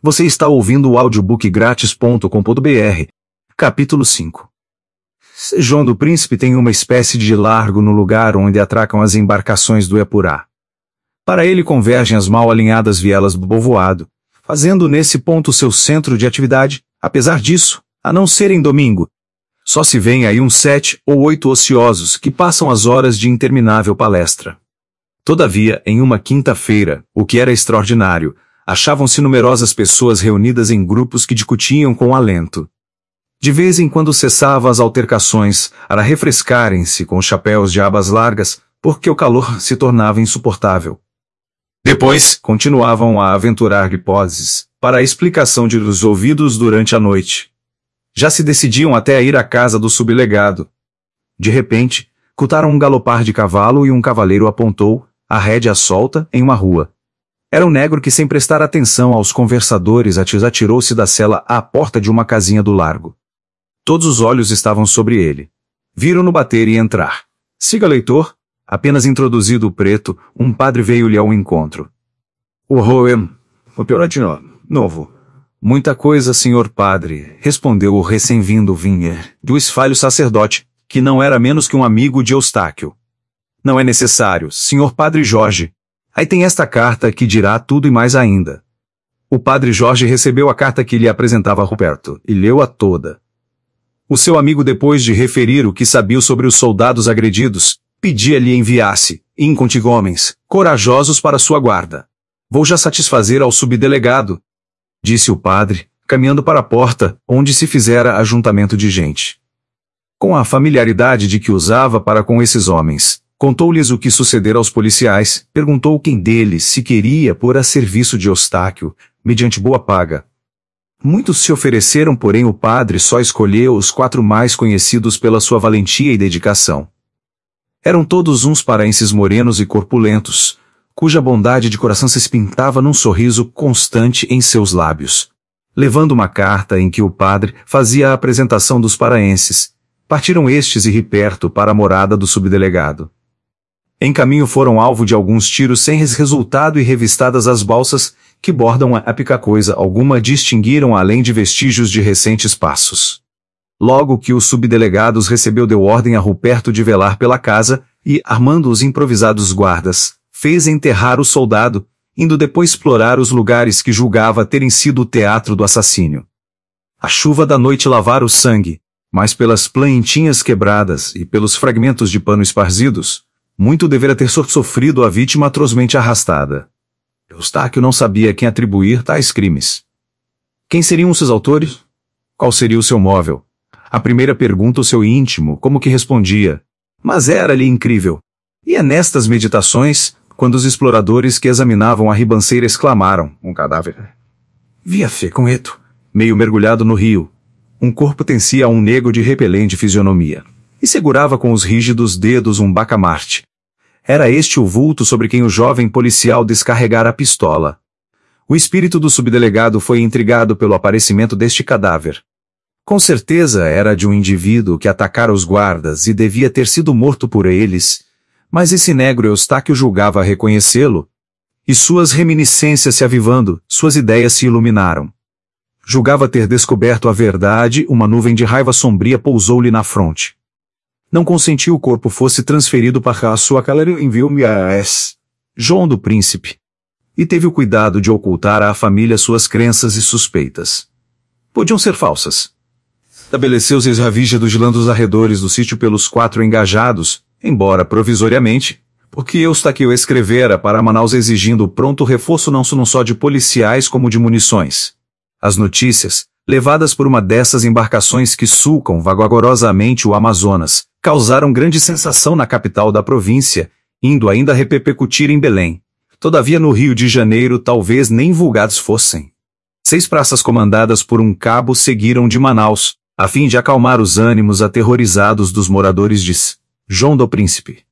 Você está ouvindo o audiobookgratis.com.br. Capítulo 5. João do Príncipe tem uma espécie de largo no lugar onde atracam as embarcações do Epurá. Para ele convergem as mal alinhadas vielas do povoado, fazendo nesse ponto seu centro de atividade. Apesar disso, a não ser em domingo, só se vêem aí uns 7 ou 8 ociosos que passam as horas de interminável palestra. Todavia, em uma quinta-feira, o que era extraordinário, achavam-se numerosas pessoas reunidas em grupos que discutiam com alento. De vez em quando cessavam as altercações para refrescarem-se com chapéus de abas largas, porque o calor se tornava insuportável. Depois, continuavam a aventurar hipóteses para a explicação de os ouvidos durante a noite. Já se decidiam até a ir à casa do subdelegado. De repente, escutaram um galopar de cavalo e um cavaleiro apontou, a rédea solta, em uma rua. Era um negro que, sem prestar atenção aos conversadores, atirou-se da cela à porta de uma casinha do largo. Todos os olhos estavam sobre ele. Viram-no bater e entrar. Siga, leitor. Apenas introduzido o preto, um padre veio-lhe ao encontro. O Pioratino, novo. Muita coisa, senhor padre, respondeu o recém-vindo Vinher, do esfalho sacerdote, que não era menos que um amigo de Eustáquio. Não é necessário, senhor padre Jorge. Aí tem esta carta que dirá tudo e mais ainda. O padre Jorge recebeu a carta que lhe apresentava Ruperto, e leu-a toda. O seu amigo, depois de referir o que sabia sobre os soldados agredidos, pedia-lhe enviasse, incontigo homens, corajosos para sua guarda. Vou já satisfazer ao subdelegado, disse o padre, caminhando para a porta, onde se fizera ajuntamento de gente. Com a familiaridade de que usava para com esses homens, contou-lhes o que sucedera aos policiais, perguntou quem deles se queria pôr a serviço de Eustáquio, mediante boa paga. Muitos se ofereceram, porém o padre só escolheu os 4 mais conhecidos pela sua valentia e dedicação. Eram todos uns paraenses morenos e corpulentos, cuja bondade de coração se pintava num sorriso constante em seus lábios. Levando uma carta em que o padre fazia a apresentação dos paraenses, partiram estes e Ruperto para a morada do subdelegado. Em caminho foram alvo de alguns tiros sem resultado e revistadas as balsas, que bordam a pica coisa alguma distinguiram além de vestígios de recentes passos. Logo que o subdelegado recebeu deu ordem a Ruperto de velar pela casa, e, armando os improvisados guardas, fez enterrar o soldado, indo depois explorar os lugares que julgava terem sido o teatro do assassínio. A chuva da noite lavara o sangue, mas pelas plantinhas quebradas e pelos fragmentos de pano esparzidos, muito devera ter sofrido a vítima atrozmente arrastada. Eustáquio não sabia a quem atribuir tais crimes. Quem seriam os seus autores? Qual seria o seu móvel? A primeira pergunta o seu íntimo, como que respondia, mas era-lhe incrível. E é nestas meditações, quando os exploradores que examinavam a ribanceira exclamaram, um cadáver. Via fecuneto, meio mergulhado no rio. Um corpo tencia a um negro de repelente fisionomia, e segurava com os rígidos dedos um bacamarte. Era este o vulto sobre quem o jovem policial descarregara a pistola. O espírito do subdelegado foi intrigado pelo aparecimento deste cadáver. Com certeza era de um indivíduo que atacara os guardas e devia ter sido morto por eles, mas esse negro Eustáquio julgava reconhecê-lo, e suas reminiscências se avivando, suas ideias se iluminaram. Julgava ter descoberto a verdade, uma nuvem de raiva sombria pousou-lhe na fronte. Não consentiu o corpo fosse transferido para a sua calera e enviou-me a S. João do Príncipe. E teve o cuidado de ocultar à família suas crenças e suspeitas. Podiam ser falsas. Estabeleceu-se os rígidos landos arredores do sítio pelos 4 engajados, embora provisoriamente, porque Eustáquio escrevera para Manaus exigindo pronto reforço não só de policiais como de munições. As notícias, levadas por uma dessas embarcações que sulcam vagarosamente o Amazonas, causaram grande sensação na capital da província, indo ainda repercutir em Belém. Todavia no Rio de Janeiro talvez nem vulgados fossem. 6 praças comandadas por um cabo seguiram de Manaus, a fim de acalmar os ânimos aterrorizados dos moradores de João do Príncipe.